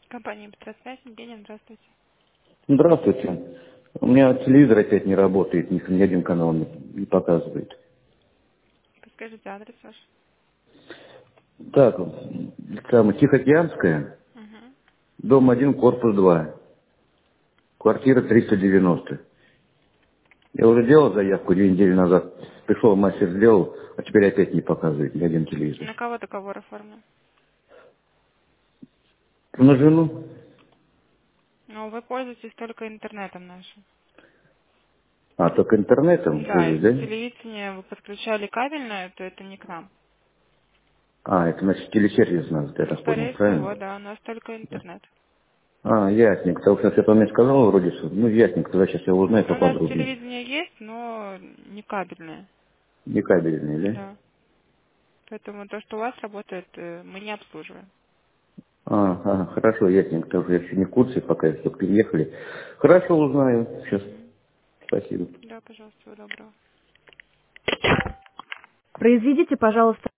Компания «Быстросвязь». Евгения, здравствуйте. Здравствуйте. У меня телевизор опять не работает, ни один канал не показывает. Подскажите адрес ваш. Так, там Тихоокеанская, Угу. дом 1, корпус 2, квартира 390. Я уже делал заявку 2 недели назад. Пришел, мастер сделал, а теперь опять не показывает ни один телевизор. На кого договор оформлен? На жену? Ну, вы пользуетесь только интернетом нашим. А, только интернетом Да, пользуюсь, если да? телевидение вы подключали кабельное, то это не к нам. А, это значит телесервис надо, я Ну, так понял, скорее всего, правильно? да, у нас только интернет. А, ясненько. Потому что я мне сказал вроде, что, ну, ясненько, тогда сейчас я узнаю У нас поподробнее. телевидение есть, но не кабельное. Не кабельный, да? Да. Поэтому то, что у вас работает, мы не обслуживаем. Хорошо, ясненько, потому что я еще не в курсе, пока я только переехали. Хорошо, узнаю. Сейчас. Мгм. Спасибо. Да, пожалуйста, всего доброго. Произведите, пожалуйста,